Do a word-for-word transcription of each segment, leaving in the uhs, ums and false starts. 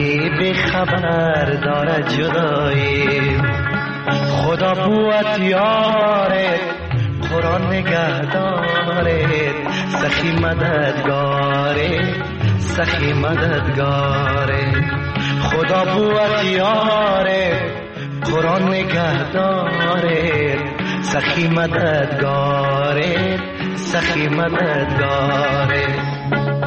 ولی به خبر دارد جدایی. خدا قوت یاره قرآن نگهداره، سخی مددگاره سخی مددگاره. خدا قوت یاره قرآن نگهداره، سخی مددگاره سخی مددگاره.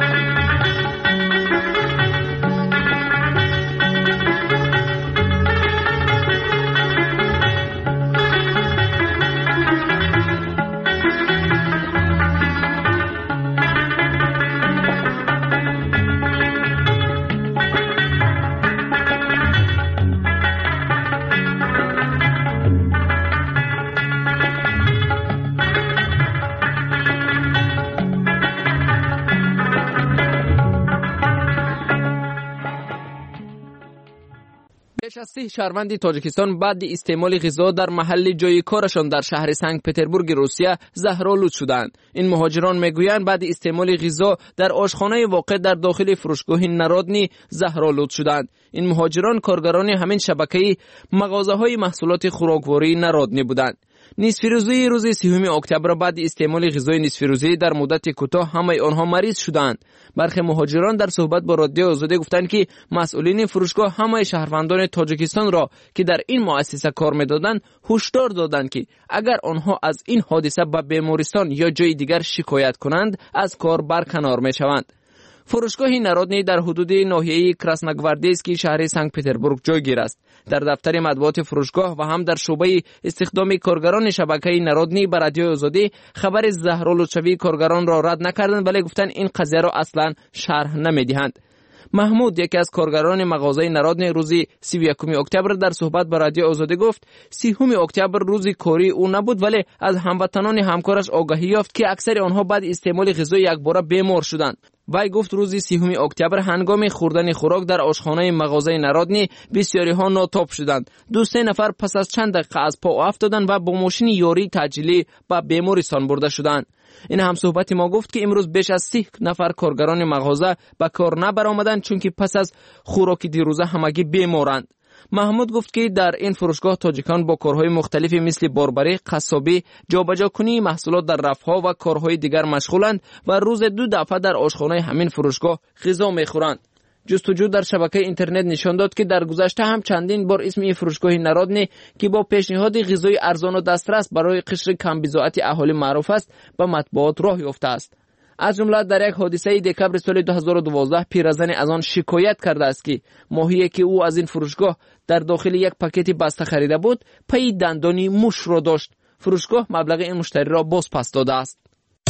بیش از سی شهروند تاجیکستان بعد استعمال غذا در محل جای کارشان در شهر سنت پترزبورگ روسیه زهرآلود شدند. این مهاجران میگویند بعد استعمال غذا در آشخانه واقع در داخل فروشگاه نارودنی زهرآلود شدند. این مهاجران کارگران همین شبکه مغازه‌های محصولات خوراکواری نارودنی بودند. نصف روزی روز سوم اکتبر بعد استعمال غذای نصف روزی در مدت کوتاه همه آنها مریض شدند. برخی مهاجران در صحبت با رادیو آزادی گفتند که مسئولین فروشگاه همه شهروندان تاجیکستان را که در این مؤسسه کار می‌دادند هشدار دادند که اگر آنها از این حادثه به بیمارستان یا جای دیگر شکایت کنند از کار برکنار می‌شوند. فروشگاه نارودنی در حدود ناحیه کراسنوگواردیسکی شهر سنت پترزبورگ جایگیر است. در دفتر مطبوعات فروشگاه و هم در شعبه استخدام کارگران شبکه نارودنی بر رادیو آزادی خبر زهرآلودشوی کارگران را رد نکردند، ولی گفتند این قضیه را اصلا شرح نمیدهند. محمود یکی از کارگران مغازه نارودنی روز سی و یکم اکتبر در صحبت با رادیو آزادی گفت سیوم اکتبر روز کاری او نبود، ولی از هموطنان همکارش آگاهی یافت که اکثر آنها بعد استعمال غذای یکباره بیمار شدند. وی گفت روز سیوم اکتبر هنگام خوردن خوراک در آشخانه مغازه نارودنی بسیاری ها ناتاب شدند. دو سه نفر پس از چند دقیقه از پا افتادند و با ماشین یاری تجلی به بیمارستان برده شدند. این هم صحبت ما گفت که امروز بیش از سی نفر کارگران مغازه به کار نبرآمدند چون که پس از خوراک دیروزه همگی بیمارند. محمود گفت که در این فروشگاه تاجیکان با کارهای مختلفی مثل باربری، قصابی، جابجا کنی محصولات در رفها و کارهای دیگر مشغولند و روز دو دفعه در آشخانه همین فروشگاه غذا میخورند. جستجو در شبکه اینترنت نشان داد که در گذشته هم چندین بار اسم این فروشگاه نارودنی که با پیشنهاد غذای ارزان و دسترس برای قشر کم بضاعت اهالی معروف است به مطبوعات راه یافته است. از جمله در یک حادثه دکبر سال دو هزار و دوازده پیرزن از آن شکایت کرده است که ماهی که او از این فروشگاه در داخل یک پاکت بسته خریده بود پی دندانی موش را داشت. فروشگاه مبلغ این مشتری را باز پس داده است.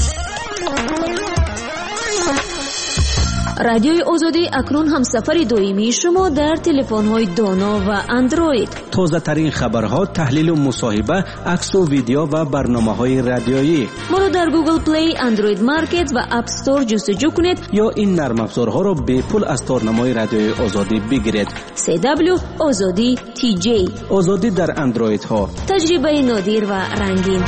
رادیوی آزادی اکنون هم سفر دائمی شما در تلفن‌های دانا و اندروید. تازه ترین خبرها، تحلیل و مصاحبه، عکس و ویدیو و برنامه‌های رادیویی. ما را در گوگل پلی، اندروید مارکت و اپ استور جستجو کنید یا این نرم افزارها را به پول از تارنمای رادیوی آزادی بگیرید. سی دبلیو آزادی تی جی. آزادی در اندروید ها. تجربه نادر و رنگین.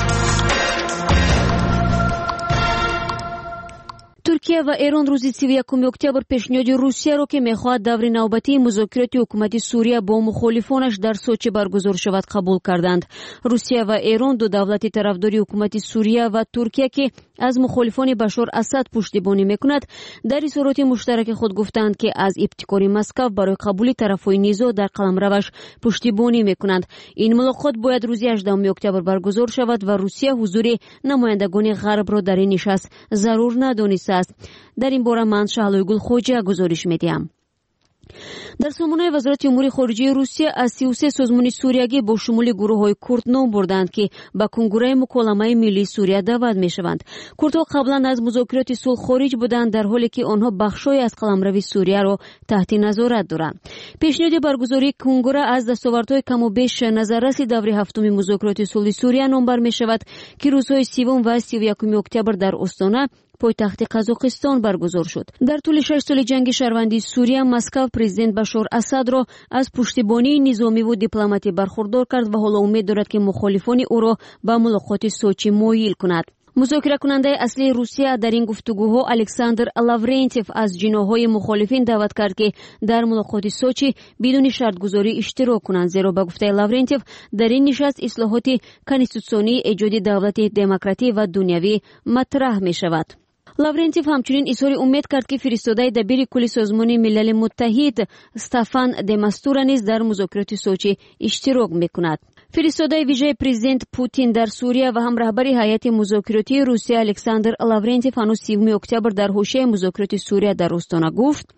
ترکیه و ایران روز سی و یکم اکتبر پیشنهاد روسیه را که میخواهد دور نوبتی مذاکرات حکومت سوریه با مخالفانش در سوچی برگزار شود قبول کردند. روسیه و ایران دو دولت طرفدار حکومت سوریه و ترکیه که از مخالفان بشار اسد پشتیبانی میکند در اظهارات مشترک خود گفتند که از ابتکار مسکو برای قبول طرفهای نزاع در قلمروش پشتیبانی میکنند. این ملاقات باید روز هجدهم اکتبر برگزار شود و روسیه حضور نمایندگان غرب را در این نشست ضرور ندانسته است. در این باره من شهلایگل خوجه گزارش میدیم. در سامانه وزارت امور خارجه روسیه از سی و سه سازمان سوریگی با شمول گروه‌های کرد نام بردند که به کنگره مکالمه ملی سوریه دعوت می‌شوند. کردها قبلا از مذاکرات صلح خارج بودند در حالی که آنها بخشای از قلمرو سوریه را تحت نظارت دارند. پیشنهاد برگزاری کنگره از دستاوردهای کم و بیش نظررس دوره هفتم مذاکرات صلح سوریه نام بر می‌شود که روزهای سوم و سی و یکم اکتبر در استانه پایتخت قزاقستان برگزار شد. در طول شش سال جنگ شهروندی سوریه مسکو پرزیدنت بشار اسد را از پشتیبانی نظامی و دیپلماتی برخوردار کرد و حالا امید دارد که مخالفان او را به ملاقات سوچی مایل کند. مذاکره کننده اصلی روسیه در این گفتگوها الکساندر لاورنتیف از جناح‌های مخالفین دعوت کرد که در ملاقات سوچی بدون شرط‌گذاری اشتراک کنند، زیرا به گفته لاورنتیف در این نشست اصلاحات کنستیتوسیونی، ایجاد دولت دموکراتی و دنیوی مطرح می شود. لاورنتیف همچنین اظهار امید کرد که فرستاده دبیر کل سازمان ملل متحد استفان د ماستورا نیز در مذاکرات سوچی اشتراک میکند. فرستاده ویژه پرزیدنت پوتین در سوریه و هم رهبر هیئت مذاکراتی روسیه الکساندر لاورنتیف هنوز سوم اکتبر در حوزه مذاکرات سوریه در آستانه گفت: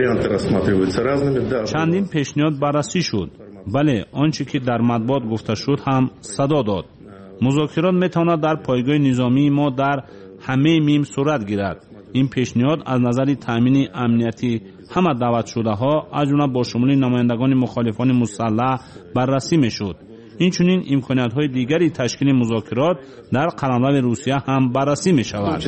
چندین پیشنهاد بررسی شد. بله، آنچه که در مطبوعات گفته شد هم صدا داد. مذاکرات میتواند در پایگاه نظامی ما در همه میم صورت گیرد. این پیشنهاد از نظر تامین امنیتی همه دعوت شده ها از جمله با شمول نمایندگان مخالفان مسلح بررسی میشد. اینچنین امکانات های دیگری تشکیل مذاکرات در قلمرو روسیه هم بررسی می شود.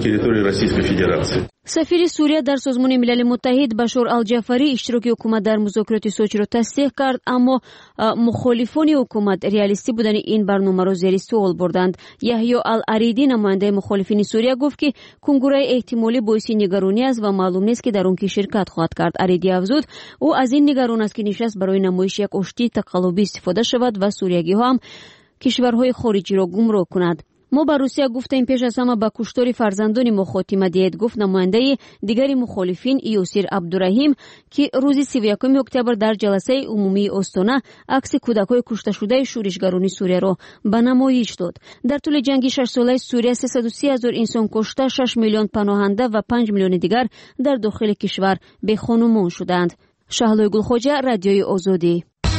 سفیر سوریه در سازمان ملل متحد بشار الجعفری اشتراک حکومت در مذاکرات سوچی را تصدیق کرد، اما مخالفان حکومت ریالیستی بودن این برنامه را زیر سوال بردند. یحیی الاریدی نماینده مخالفین سوریه گفت که کنگره احتمالی باعث نگرانی است و معلوم نیست که در آن کی شرکت خواهد کرد. اریدی افزود او از این نگران است که نشست برای نمایش یک آشتی تقلبی استفاده شود و سوریگی ها هم کشورهای خارجی را گمراه کند. ما به روسیه گفتیم پیش از همه به کشتار فرزندان ما خاتمه دهید، گفت نماینده دیگری مخالفین یوسیر عبدالرحیم که روز سی و یکم اکتبر در جلسه عمومی استانه عکس کودکای کشته شده شورشگران سوریه را به نمایش داد. در طول جنگ شش ساله سوریه سیصد و سی هزار انسان کشته، شش میلیون پناهنده و پنج میلیون دیگر در داخل کشور به خانمان شدند. شهلای گلخوجه، رادیوی آزادی.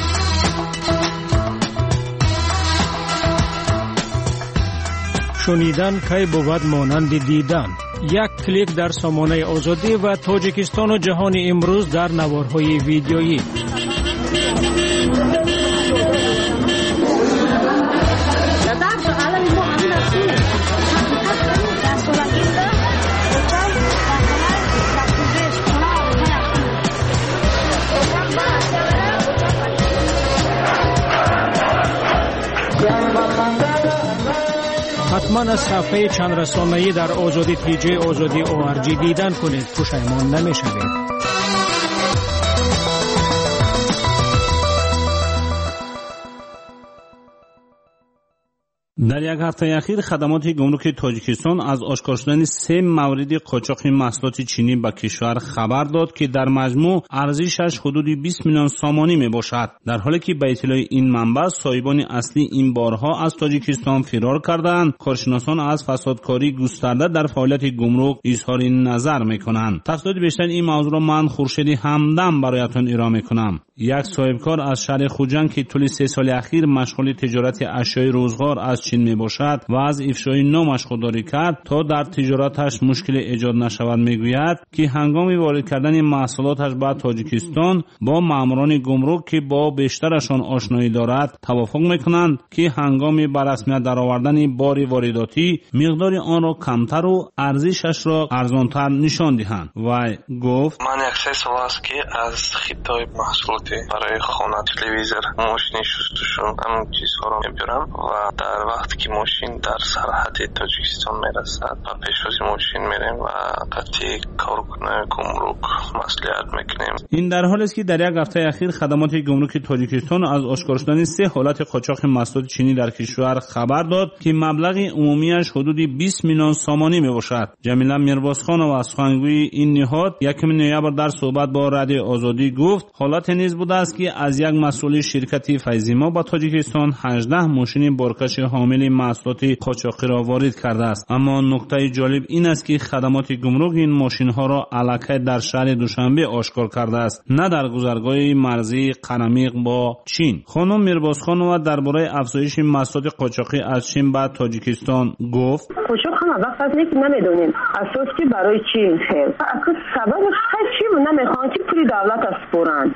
شنیدن کی بود مانند دیدن. یک کلیک در سامانه آزادی و تاجیکستان و جهان امروز در نوارهای ویدیویی. حتما از صفحه چند رسانه‌ای در آزادی تی جی آزادی او آر جی دیدن کنید، پشیمان نمی‌شوید. در یک هفته اخیر خدمات گمرک تاجیکستان از آشکار شدن سه مورد قاچاق محصولات چینی به کشور خبر داد که در مجموع ارزشش حدود بیست میلیون سامانی می باشد، در حالی که به اطلاع این منبع صاحبان اصلی این بارها از تاجیکستان فرار کردند. کارشناسان از فسادکاری گسترده در فعالیت گمرک اظهار نظر می کنند. تفصیلات بیشتر این موضوع را من خورشیدی همدم برایتان ارائه می کنم. یک صاحبکار از شهر خوجند که طول سه سال اخیر مشغول تجارت اشیاء روزگار از چین می باشد و از افشای نامش خودداری کرد تا در تجارتش مشکل ایجاد نشود میگوید که هنگام وارد کردن محصولاتش به تاجیکستان با ماموران گمرک که با بیشترشان آشنایی دارد توافق میکنند که هنگام به رسمیت درآوردن بار وارداتی مقدار آن را کمتر و ارزشش را ارزانتر نشان دهند. و گفت من یک سه سال است که از خطای محصولات برای خانه، تلویزیون، ماشین شستشو همین چیزها رو میبرم و در وقتی که ماشین در سرحد تاجیکستان میرسد و پیش از ماشین میریم و قطعی کارکنان گمرک مصلحت میکنیم. این در حالی است که در یک هفته اخیر خدمات گمرک تاجیکستان از آشکار شدن سه حالت قاچاق محصولات چینی در کشور خبر داد که مبلغ عمومیش حدود بیست میلیون سامانی میباشد. جمیله میربازخانова از سخنگوی این نهاد یکم نوامبر در صحبت با رادیو آزادی گفت حالت نیز بوده است که از یک مسئول شرکت فیزیما با تاجیکستان هجده ماشین بارکش حامل محصولات قاچاقی را وارد کرده است. اما نکته جالب این است که خدمات گمرک این ماشین ها را الکی در شهر دوشنبه آشکار کرده است، نه در گذرگاه مرزی قرمیق با چین. خانم میربازخانова درباره افزایش محصولات قاچاقی از چین به تاجیکستان گفت قاچاق هم وقت از نیست نمیدونیم اساس که برای چین خیلی اصلا سببش چی بود نمیخوان که پول دولت اسپورن. عبدالغنی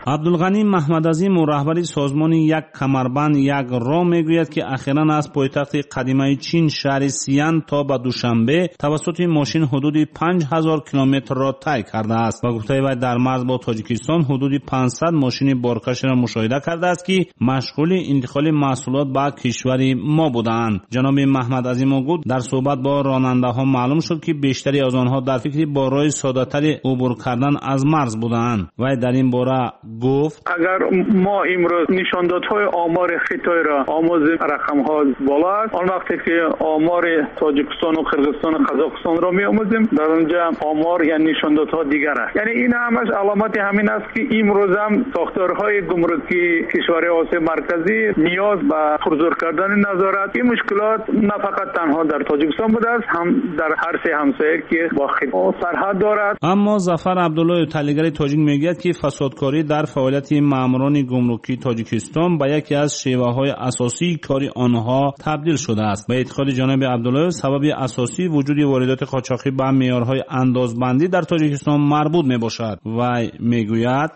غنی محمد عظیم و رهبر سازمان یک کمربند یک راه میگوید که اخیراً از پایتخت قدیمی چین شهر سیان تا به دوشنبه توسط ماشین حدود پنج هزار کیلومتر را طی کرده است و گفته وی در مرز با تاجیکستان حدود پانصد ماشین بارکش را مشاهده کرده است که مشغول انتقال محصولات به کشور ما بودند. جناب محمد عظیم گفت در صحبت با راننده ها معلوم شد که بیشتری از آنها در فکر با راه ساده‌تر عبور کردن از مرز بودند. و در این باره گفت اگر ما امروز نشاندادهای آمار خطای را آموزیم رقم ها بالا است، آن وقتی که آمار تاجیکستان و قرغیزستان و قزاقستان را می آموزیم در اونجا آمار یا نشاندادها دیگر است. یعنی این همش علامت همین است که امروز هم ساختارهای گمرکی کشور آسیا مرکزی نیاز به پرزور کردن نظارت این مشکلات نه فقط تنها در تاجیکستان بوده است، هم در هر سه همسایه که با خطا سرحد دارد. اما ظفر عبدالله تحلیلگر تاجیک میگوید که فسادکاری در فعالیت ماموران گمرکی تاجیکستان به یکی از شیوه‌های اساسی کاری آنها تبدیل شده است. به اعتقاد جناب عبدالله سبب اساسی وجود واردات قاچاقی به معیارهای اندازبندی در تاجیکستان مربوط میباشد و میگوید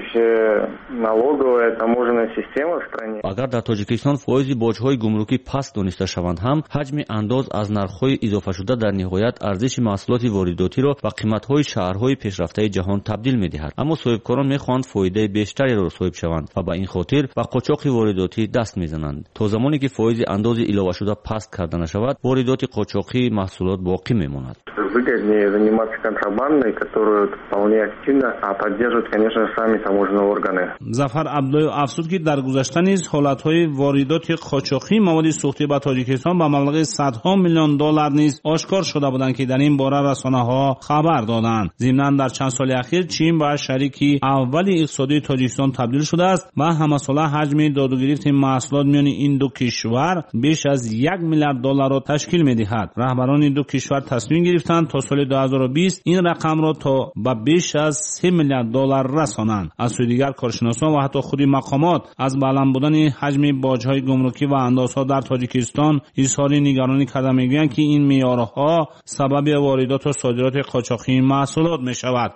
اگر در تاجیکستان فایز باج‌های گمرکی پست دانسته شوند هم حجم انداز از نرخ‌های اضافه شده در نهایت ارزش محصولات وارداتی را به قیمت‌های شهرهای پیشرفته جهان تبدیل می‌دهد. اما صاحبکاران می‌خواهند فایده بیشتری را صاحب شوند و به این خاطر به قاچاق وارداتی دست می‌زنند. تا زمانی که فایز انداز اضافه شده پست کرده نشود، واردات قاچاقی محصولات باقی می‌ماند. Выгоднее заниматься контрабандой, которую вполне активно поддерживают, конечно, сами таможенные органы. ظفر عبدالله افزود که در گذشته نیز حالت‌های واردات قاچاقی مواد سوخته به تاجیکستان به مبلغ صدها میلیون دلار نیز آشکار شده بودند که در این باره رسانه‌ها خبر دادند. ضمناً در چند سال اخیر چین به شریکی اول اقتصادی تاجیکستان تبدیل شده است و همساله حجم داد و گریفت محصولات میان این دو کشور بیش از یک میلیارد دلار را تشکیل می‌دهد. رهبران این دو کشور تصمیم گرفتند تا سال دو هزار و بیست این رقم را تا به بیش از سه میلیارد دلار رسانند. از سوی دیگر کارشناسان و حتی خود مقامات از بلند بودن حجم باج‌های گمرکی و اندازها در تاجیکستان اظهار نگرانی کرده می‌گویند که این معیارها سبب واردات و صادرات قاچاقی محصولات می‌شود.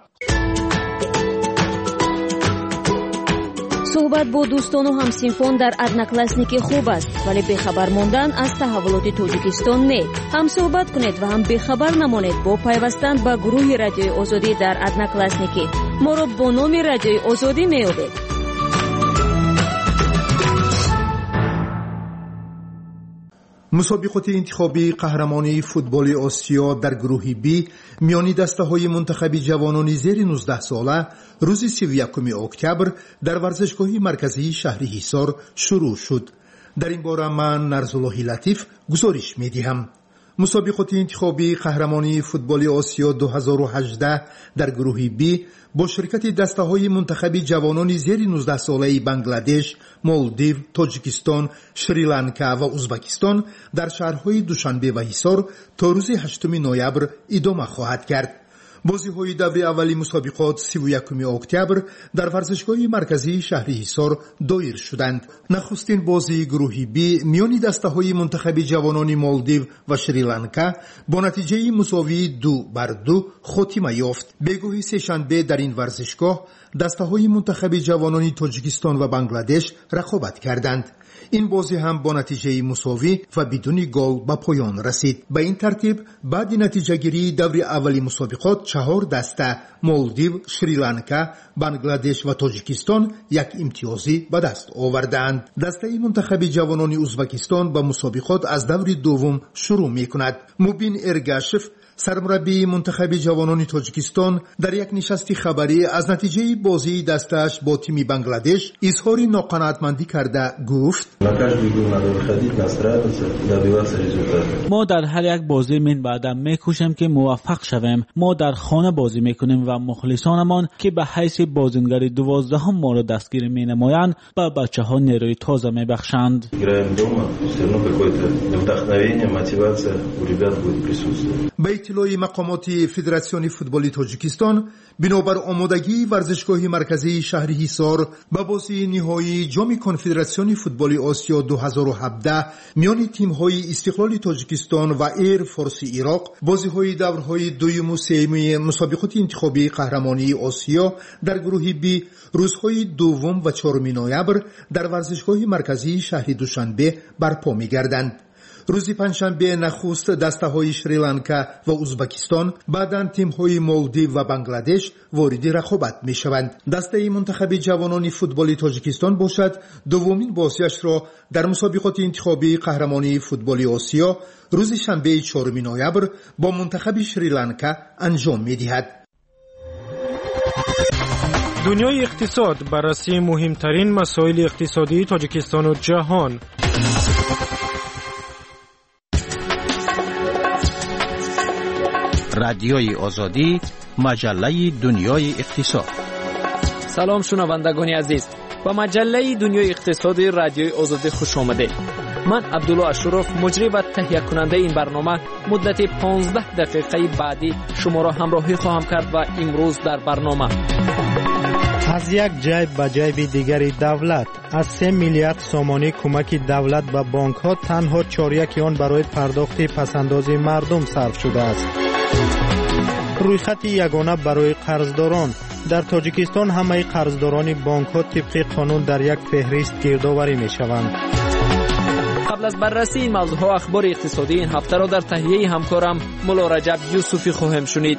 صحبت با دوستان و همسینفون در одноклассники خوب است، ولی بخبر ماندن از تحولات تاجیکستان نه. هم صحبت کنید و هم بخبر نمانید با پیوستن به گروه رادیوی آزادی در одноклассники. ما را با نام رادیوی آزادی می‌یابید. مسابقات انتخابی قهرمانی فوتبال آسیا در گروه بی میانی دسته‌های منتخب جوانان زیر نوزده ساله روز سی و یکم اکتبر در ورزشگاه مرکزی شهر حصار شروع شد. در این باره من نرزالله لطیف گزارش می‌دهم. مسابقات انتخابی قهرمانی فوتبال آسیا دو هزار و هجده در گروه بی با شرکت دسته‌های منتخب جوانان زیر نوزده ساله بنگلادش، مالدیو، تاجیکستان، شریلانکا و ازبکستان در شهرهای دوشنبه و حصار تا روز هشتم نوامبر ادامه خواهد کرد. بازی‌های دوره اولی مسابقات سی و یکم اکتبر در ورزشگاه مرکزی شهر حصار دایر شدند. نخستین بازی گروه بی میان دسته‌های منتخب جوانان مالدیو و شریلانکا با نتیجه مساوی دو بر دو خاتمه یافت. بگوی سه‌شنبه در این ورزشگاه دسته‌های منتخب جوانان تاجیکستان و بنگلادش رقابت کردند. این بازی هم با نتیجه مساوی و بدون گل به پایان رسید. به این ترتیب بعد نتیجه گیری دوره اولی مسابقات چهار دسته مالدیو، شریلانکا، بنگلادش و تاجیکستان یک امتیازی به دست آوردند. دسته منتخب جوانان ازبکستان به مسابقات از دور دوم شروع می‌کند. مبین ارگاشف سرمربی منتخب جوانان تاجیکستان در یک نشست خبری از نتیجه بازی دستش با تیم بنگلادش اظهار ناقناعتمندی کرده گفت: ما در هر یک بازی من بعدم میکوشیم که موفق شویم. ما در خانه بازی میکنیم و مخلصانمان که به حیث بازیگر دوازدهم ما را دستگیر مینمایند به بچه ها نیروی تازه میبخشند. به اطلاع مقامات فدراسیون فوتبال تاجیکستان، بنابر آمادگی ورزشگاه مرکزی شهر حصار به بازی نهایی جام کنفدراسیون فوتبال آسیا دو هزار و هفده میان تیم‌های استقلال تاجیکستان و ایر فورس عراق، بازی‌های دورهای دوم و سوم مسابقات انتخابی قهرمانی آسیا در گروه بی روزهای دوم و چهارم نوامبر در ورزشگاه مرکزی شهر دوشنبه برپا می‌گردند. روز پنجشنبه نخست دسته‌های شریلانکا و ازبکستان، بعداً تیم‌های مالدیو و بنگلادش وارد رقابت می‌شوند. دسته منتخب جوانان فوتبال تاجیکستان باشد دومین بازیش را در مسابقات انتخابی قهرمانی فوتبال آسیا روز شنبه چهارم نوامبر با منتخب شریلانکا انجام می‌دهد. دنیای اقتصاد بررسی مهمترین مسائل اقتصادی تاجیکستان و جهان. رادیوی آزادی، مجله دنیای اقتصاد. سلام شنوندگان عزیز، با مجله دنیای اقتصادی رادیوی آزادی خوش آمده. من عبدالله اشرف، مجری و تهیه کننده این برنامه، مدت پانزده دقیقه بعدی شما را همراهی خواهم کرد و امروز در برنامه از یک جیب به جیب دیگری دولت، از سه میلیارد سومانی کمک دولت به بانک ها تنها چهار یک آن برای پرداخت پسندازی مردم صرف شده است. رویخط یگانه برای قرضداران. در تاجیکستان همه قرضداران بانک ها طبق قانون در یک فهرست گردآوری می شوند. قبل از بررسی این موضوع ها اخبار اقتصادی این هفته را در تهیه همکارم مولا رجب یوسفی خواهم شنید.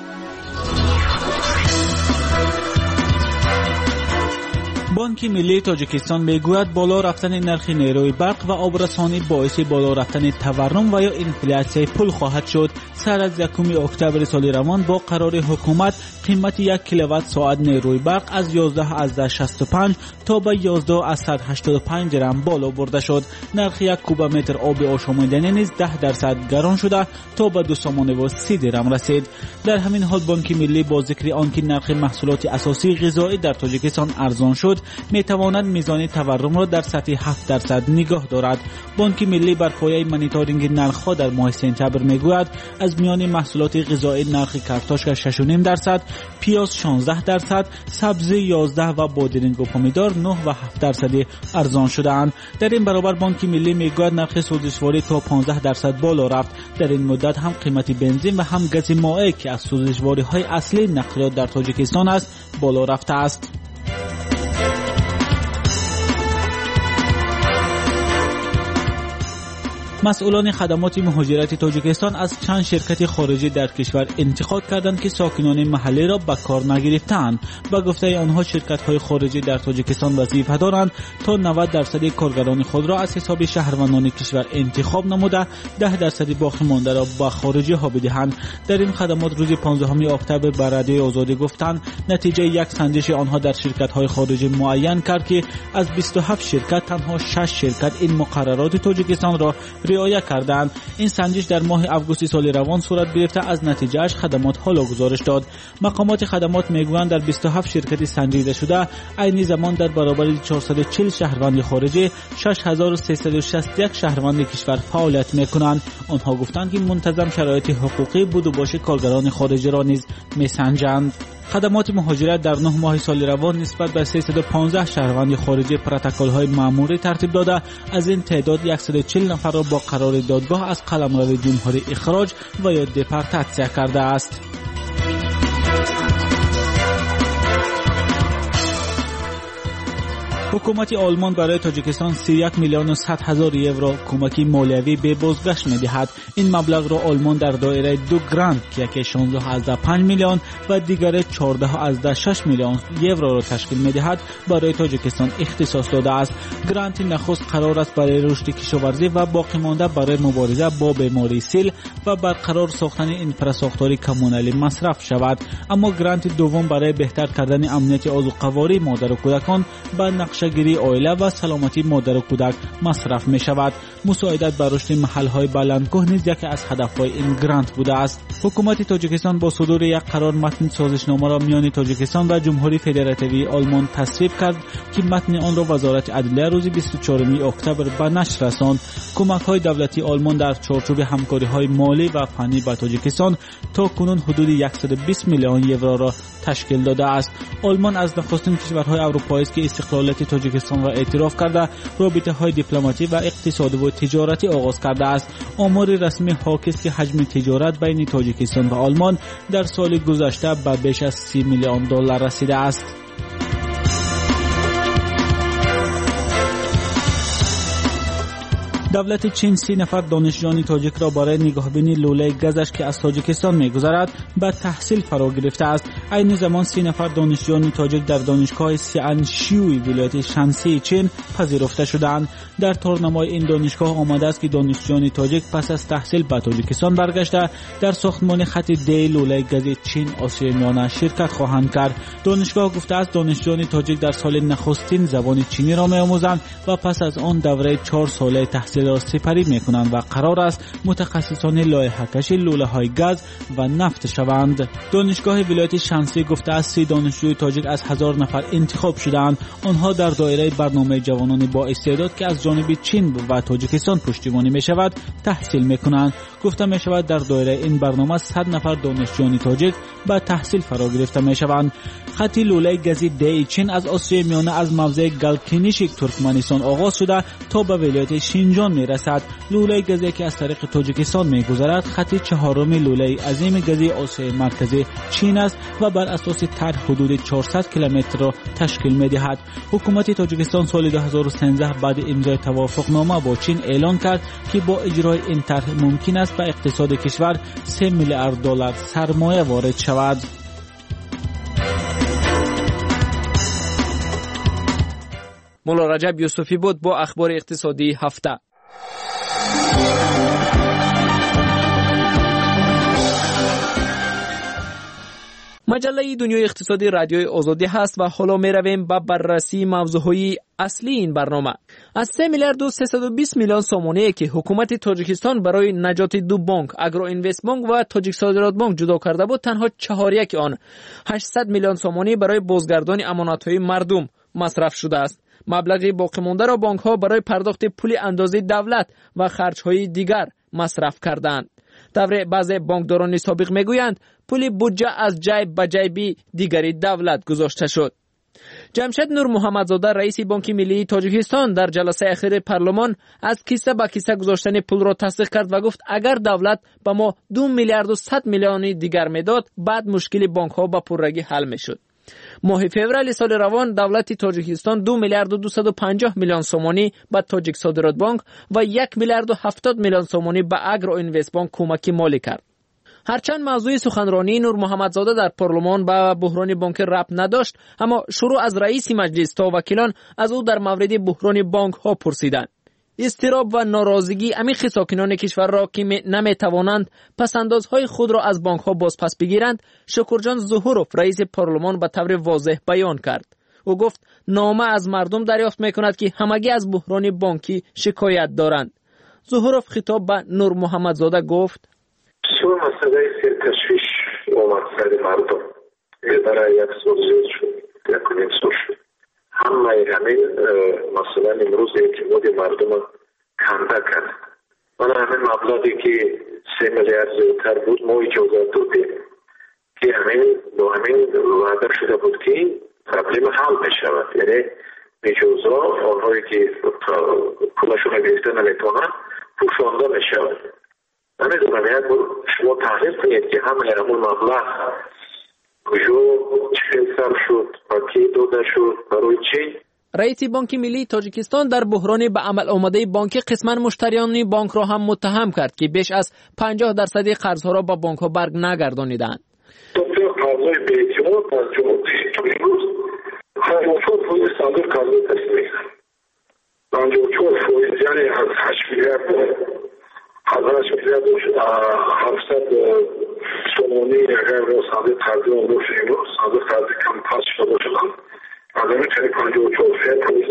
بانک ملی تاجیکستان میگوید بالا رفتن نرخ نیروی برق و آبرسانی باعث بالا رفتن تورم و یا انفلاسیون پول خواهد شد. سر از یکم اکتبر سال روان با قرار حکومت قیمت یک کیلووات ساعت نیروی برق از یازده از شصت و پنج تا به یازده از صد و هشتاد و پنج درم بالا برده شد. نرخ یک کوبمتر آب آشامیدنی نیز ده درصد گران شده تا به دو سوم و سی درم رسید. در همین حال بانک ملی با ذکر آنکه نرخ محصولات اساسی غذایی در تاجیکستان ارزان شد، می تواند میزان تورم را در سطح هفت درصد نگاه دارد. بانک ملی بر پایه مانیتورینگ نرخ‌ها در ماه سپتامبر میگوید از میان محصولات غذایی نرخ کارتوش شش و نیم درصد، پیاز شانزده درصد، سبزی یازده و بادرنگ و پامیدار نه و هفت درصد ارزان شده‌اند. در این برابر بانک ملی میگوید نرخ سوزشواری تا پانزده درصد بالا رفت. در این مدت هم قیمت بنزین و هم گاز مائع که از سوزشواری‌های اصلی نقلیات در تاجیکستان است بالا رفته است. مسئولان خدمات مهاجرت تاجیکستان از چند شرکت خارجی در کشور انتقاد کردند که ساکنان محلی را به کار نگرفتند. با گفته آنها شرکت‌های خارجی در تاجیکستان وظیفه دارند تا نود درصد کارگران خود را از حساب شهروندان کشور انتخاب نموده ده درصد باقی مانده را به خارجی ها بدهند. در این خدمات روز پانزدهم اکتبر به رادیوی آزادی گفتند نتیجه یک سنجش آنها در شرکت‌های خارجی معین کرد که از بیست و هفت شرکت تنها شش شرکت این مقررات تاجیکستان را رعایت کردند. این سنجش در ماه اوگوست سال روان صورت گرفته. از نتیجهش خدمات حالا گزارش داد. مقامات خدمات میگویند در بیست و هفت شرکت سنجیده شده عین زمان در برابر چهارصد و چهل شهروند خارجی شش هزار و سیصد و شصت و یک شهروند کشور فعالیت میکنند. آنها گفتند که منتظم شرایط حقوقی بود و باش کارگران خارجی را نیز میسنجند. خدمات مهاجرت در نه ماه سال روان نسبت به سیصد و پانزده شهروند خارجی پروتکل‌های مأموری ترتیب داده. از این تعداد صد و چهل نفر را با قرار دادگاه از قلمرو جمهوری اخراج و یا دپورتاسیون کرده است. حکومت آلمان برای تاجیکستان سی و یک میلیون و صد هزار یورو کمک مالیوی به بازگشت می‌دهد. این مبلغ را آلمان در دایره دو گرانت که یکی شانزده از پنج میلیون و دیگر چهارده از شش میلیون یورو را تشکیل می‌دهد برای تاجیکستان اختصاص داده است. گرانت نخست قرار است برای رشد کشاورزی و باقی مانده برای مبارزه با بیماری سیل و برقرار ساختن اینفراستراکچور کمونالی مصرف شود. اما گرانت دوم برای بهتر کردن امنیت آذوقه‌واری مادر و کودکان با نقش بخشگیری عائله و سلامتی مادر و کودک مصرف می شود. مساعدت بر رشد محل‌های بلندکوه نیز یکی از هدف‌های این گرانت بوده است. حکومت تاجیکستان با صدور یک قرار متن سازشنامه را میان تاجیکستان و جمهوری فدراتیوی آلمان تصویب کرد که متن آن را وزارت عدلیه روز بیست و چهارم اکتبر به نشر رساند. کمک‌های دولتی آلمان در چارچوب همکاری‌های مالی و فنی با تاجیکستان تا کنون حدود صد و بیست میلیون یورو را تشکیل داده است. آلمان از نخستین کشورهای اروپایی است که استقلالیت تاجیکستان را اعتراف کرده رابطه‌های دیپلماتی و اقتصادی و تجارتی آغاز کرده است. آمار رسمی حاکی است که حجم تجارت بین تاجیکستان و آلمان در سال گذشته به بیش از سی میلیون دلار رسیده است. دولت چین سی نفر دانشجویان تاجیک را برای نگهبانی لوله گازش که از تاجیکستان می‌گذرد به تحصیل فرا گرفته است. عین زمان سی نفر دانشجویان تاجیک در دانشگاه سیانشیوی ولایت شانسی چین پذیرفته شدند. در تورنمای این دانشگاه آمده است که دانشجویان تاجیک پس از تحصیل به تاجیکستان برگشته در ساختمان خط دی لوله گاز چین آسیای میانه شرکت خواهند کرد. دانشگاه گفته است دانشجویان تاجیک در سال نخستین زبان چینی را می‌آموزند و پس از آن دوره چهار ساله تحصیل را سپری میکنند و قرار است متخصصان لایحه‌کشی لوله‌های گاز و نفت شوند. دانشگاه ولایت شانسی گفته است سی دانشجوی تاجیک از هزار نفر انتخاب شدند. آنها در دایره برنامه جوانان با استعداد که از جانب چین و تاجیکستان پشتیبانی میشود تحصیل میکنند. گفته میشود در دایره این برنامه صد نفر دانشجویان تاجیک به تحصیل فرا گرفته میشوند. خط لوله گازی دی چین از آسیای میانه از موضع گلکینیشک ترکمنستان آغاز شده تا به ولایت شینجان میرسد. لوله گازی که از طریق تاجیکستان میگذرد خط چهارم لوله عظیم گازی آسیای مرکزی چین است و بر اساس طرح حدود چهارصد کیلومتر را تشکیل میدهد. حکومت تاجیکستان سال دو هزار و سیزده بعد امضای توافقنامه با چین اعلان کرد که با اجرای این طرح ممکن است به اقتصاد کشور سه میلیارد دلار سرمایه وارد شود. مولا رجب یوسفی بود با اخبار اقتصادی هفته. مجله دنیای اقتصادی رادیوی آزادی هست و حالا می رویم به بررسی موضوعهای اصلی این برنامه. از سه میلیارد و سیصد و بیست میلیون سومانی که حکومت تاجیکستان برای نجات دو بانک اگرو اینوست بانک و تاجیک صادرات بانک جدا کرده بود تنها چهار یک آن هشتصد میلیون سومانی برای بازگردانی امانت‌های مردم مصرف شده است. مبلغ باقی مانده را بانک ها برای پرداخت پول اندازه دولت و خرج‌های دیگر مصرف کردند. در بعضی بانکداران سابق میگویند پول بودجه از جیب به جیب دیگری دولت گذاشته شد. جمشید نور محمدزاده رئیس بانک ملی تاجیکستان در جلسه اخیر پارلمان از کیسه به کیسه گذاشتن پول را تصدیق کرد و گفت اگر دولت به ما دو میلیارد و صد میلیون دیگر میداد بعد مشکل بانک ها به پررگی حل میشد. ماه فوریه سال روان دولت تاجیکستان دو میلیارد و دویست و پنجاه میلیون سومانی به تاجیک صادرات بانک و یک میلیارد و هفتاد میلیون سومانی به اگرو اینوست بانک کمک مالی کرد. هرچند موضوع سخنرانی نور محمدزاده در پارلمان به بحران بانک ربط نداشت، اما شروع از رئیس مجلس تا وکیلان از او در مورد بحران بانک ها پرسیدند. اضطراب و ناراضگی عمیق ساکنان کشور را که نمی توانند پسندازهای خود را از بانک ها باز پس بگیرند، شکرجان ظهوروف رئیس پارلمان به طور واضح بیان کرد. او گفت نامه از مردم دریافت می کند که همگی از بحران بانکی شکایت دارند. ظهوروف خطاب به نور محمدزاده گفت بسیار مسئله تشویش اومد سر مردم برای یک سال زیاد شد یک کنیم سال شد همه همین مثلا امروز اعتماد مردم کنده کرد. من همین مبلغی که سه میلیارد زیادتر بود ما اجازت دادیم که همین با همین وعده شده بود که پرابلم حل بشود، یعنی اجازه آنهایی که پولشون گرفته نمیتونن پوشانده میشود. نمیدونم یک شما تحلیل کنید که همه همون مبلغ کجا چه حساب شد و کی داده شد برای چی؟ رئیس بانک ملی تاجیکستان در بحران به عمل آمده بانک قسما مشتریان بانک را هم متهم کرد که بیش از پنجاه درصد قرضها را با بانک ها برگ نگردانیدند. دکتر قرضای به اعتماد از جمهوری امروز پنجاه و چهار فایز صادر قرض تصمیه پنجاه و چهار فایز یعنی از هشت میلیارد هزارش میلیارد هفتصد سومانی اگر را صادر قرضی آن باشه امروز صادر قرضی کم پاس شده باشدن از همین چنین پنجاه و چهار فایز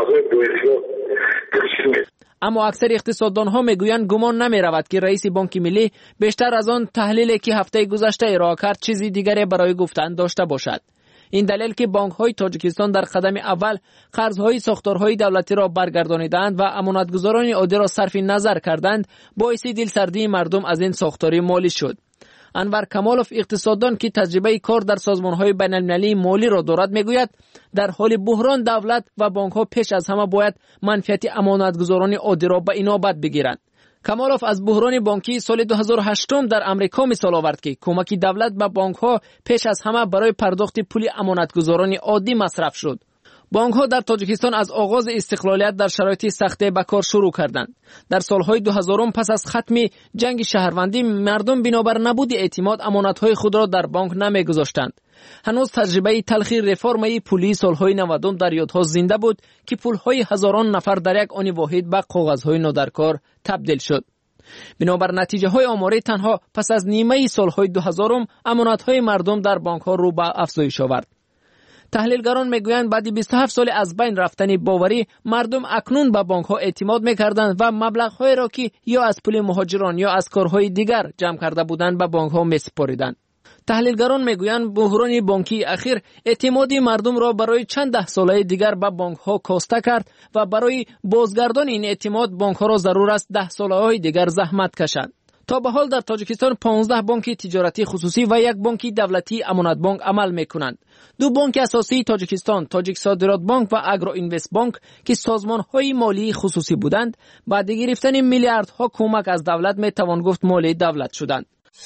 فضای بااحتیاط تشکیل میده. اما اکثر اقتصاددانها میگویند گمان نمیرود که رئیس بانک ملی بیشتر از آن تحلیلی که هفته گذشته ارائه کرد چیزی دیگری برای گفتن داشته باشد. این دلیل که بانک‌های تاجیکستان در قدم اول قرض‌های ساختارهای دولتی را برگردانیدند و امانتگزاران عادی را صرف نظر کردند، باعث دلسردی مردم از این ساختاری مالی شد. انور کمالوف اقتصاددان که تجربه کار در سازمان‌های بین‌المللی مالی را دارد میگوید در حال بحران دولت و بانک‌ها پیش از همه باید منفعت امانتگزاران عادی را به اینابت بگیرند. کمالوف از بحران بانکی سال دو هزار و هشت در امریکا مثال آورد که کمک دولت به بانک‌ها پیش از همه برای پرداخت پول امانتگزاران عادی مصرف شد. بانک‌ها در تاجیکستان از آغاز استقلالیت در شرایط سختی به کار شروع کردند. در سالهای دو هزار پس از ختم جنگ شهروندی مردم بنابر نبود اعتماد امانت‌های خود را در بانک نمی‌گذاشتند. هنوز تجربه تلخی رفرم پولی سالهای نود در یادها زنده بود که پول‌های هزاران نفر در یک آن واحد به کاغذهای نادرکار تبدیل شد. بنابر نتیجه‌های آماری تنها پس از نیمه سالهای دو هزار امانت‌های مردم در بانک‌ها رو به افزایش آورد. تحلیلگران میگویند بعد بیست و هفت سال از بین رفتن باوری مردم اکنون به بانک‌ها اعتماد می‌کردند و مبلغ‌هایی را که یا از پول مهاجران یا از کارهای دیگر جمع کرده بودند به بانک‌ها می‌سپاریدند. تحلیلگران میگویند بحران بانکی اخیر اعتماد مردم را برای چند ده ساله دیگر به بانک‌ها کاسته کرد و برای بازگردان این اعتماد بانک‌ها را ضرور است ده ساله‌های دیگر زحمت کشند. تا به حال در تاجیکستان پانزده بانک تجارتی خصوصی و یک بانک دولتی امانت بانک عمل می‌کنند. دو بانک اساسی تاجیکستان، تاجیک صادرات بانک و اگرو اینوست بانک که سازمان‌های مالی خصوصی بودند، بعد گرفتن میلیاردها کمک از دولت می‌توان گفت مالی دولت شدند.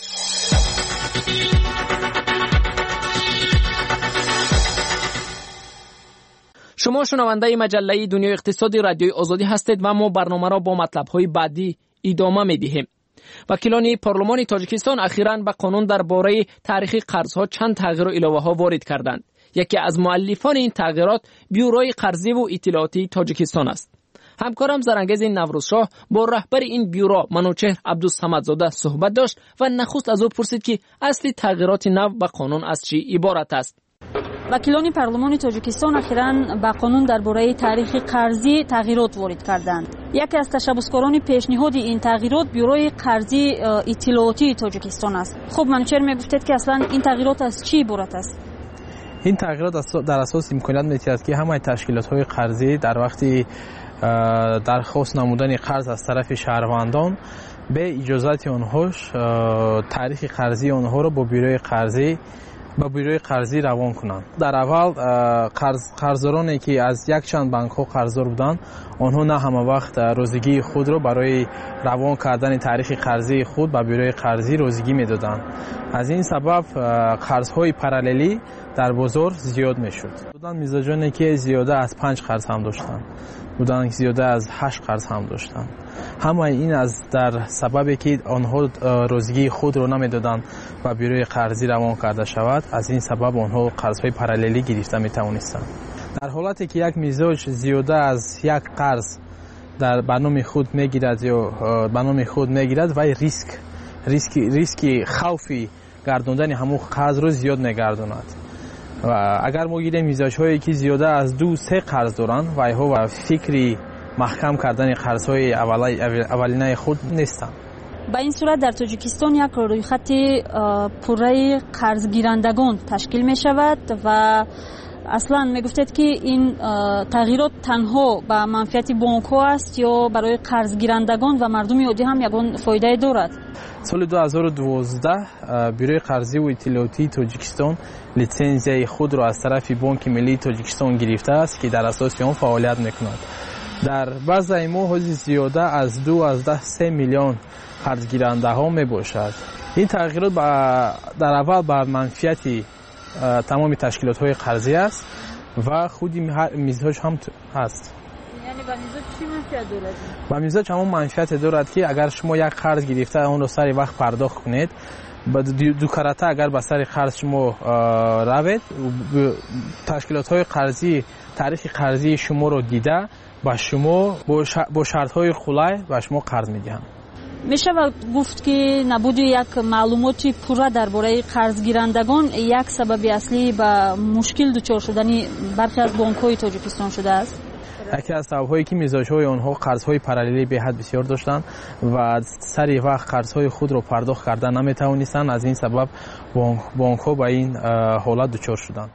شما شنونده مجله دنیای اقتصادی رادیوی آزادی هستید و ما برنامه را با مطلب‌های بعدی ادامه می‌دهیم. وکیلان پارلمان تاجیکستان اخیراً به قانون درباره تاریخ قرض‌ها چند تغییر و الهه‌ها وارد کردند. یکی از مؤلفان این تغییرات بیوروی قرضی و اطلاعاتی تاجیکستان است. همکارم زرانگیز نوروزشاه با رهبر این بیورو منوچهر عبدالصمدزاده صحبت داشت و نخست از او پرسید که اصل تغییرات نو به قانون از چی عبارت است. وکیلان پارلمان تاجیکستان اخیراً به قانون درباره تاریخ قرضی تغییرات وارد کردند. یکی از تشبثکاران پیشنهاد این تغییرات بیوروی قرضی اطلاعاتی تاجیکستان است. خب منوچهر میگفتید که اصلا این تغییرات از چی عبارت است؟ این تغییرات در اساس امکانیت می‌دهد که همه تشکیلات‌های قرضی در وقتی درخواست نمودن قرض از طرف شهروندان به اجازت آنهاش تاریخ قرضی آنها را با بیوروی قرضی با بیوروی قرضی روان کنند. در اول قرض قرضدارانی که از یک چند بانک ها قرضدار بودند، آنها نه همه وقت روزگی خود را برای روان کردن تاریخ قرضی خود با بیوروی قرضی روزگی میدادند. از این سبب قرض‌های پاراللی در بازار زیاد میشد. بودن مزاجانی که زیاده از پنج قرض هم داشتند، بودن زیاده از هشت قرض هم داشتند. همه این از در سببی که آنها روزگی خود را نمیدادند و بیوروی قرضی روان کرده شود، از این سبب آنها قرض‌های پاراللی گرفته میتوانستند. در حالتی که یک مزاج زیاده از یک قرض در برنامه خود میگیرد یا برنامه خود میگیرد و ریسک ریسک ریسک خوفی گرداندن همون قرض رو زیاد نگرداند. و اگر ما گیریم مزاج‌هایی که زیاده از دو سه قرض دارند و اینها و فکری محکم کردن قرض‌های اولینه خود نیستند. با این صورت در تاجیکستان یک رویخط پوره قرض گیرندگان تشکیل می شود و اصلا می گفتید که این تغییرات تنها به منفعت بانک ها است یا برای قرض گیرندگان و مردم عادی هم یگان فایده دارد؟ سال دو هزار و دوازده بیوروی قرضی و اطلاعاتی تاجیکستان لیسانسیه خود را از طرف بانک ملی تاجیکستان گرفته است که در اساس آن فعالیت می‌کند. در بعض ماه زیاده از دو از ده سه میلیون قرض گیرنده ها می باشد. این تغییرات در اول بر منفعت تمام تشکیلات های قرضی است و خودی مزاج هم هست. یعنی با مزاج چی منفعت دارد؟ با مزاج هم منفعت دارد که اگر شما یک قرض گرفته اون رو سر وقت پرداخت کنید، با دو کرته اگر به سر قرض شما روید، تشکیلات های قرضی تاریخ قرضی شما رو دیده با شما با شرط های خلای با شما قرض میدهند. میشه گفت که نبود یک معلومات پوره درباره قرض گیرندگان یک سبب اصلی به مشکل دچار شدن برخی از بانک های تاجیکستان شده است. یکی از سبب‌هایی که میزاج‌های آنها قرض‌های پاراللی به حد بسیار داشتند و سری وقت قرض‌های خود را پرداخت کردن نمی‌توانستند. از این سبب بانک‌ها به این حالت دچار شدند.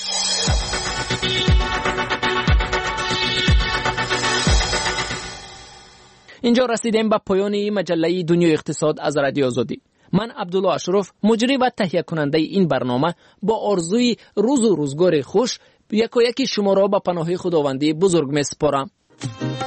اینجا رسیدیم به پایان این مجله دنیای اقتصاد از رادیو آزادی. من عبدالله اشرف، مجری و تهیه کننده این برنامه، با آرزوی روز و روزگار خوش یک و یکی شما را به پناه خداوندی بزرگ می‌سپارم.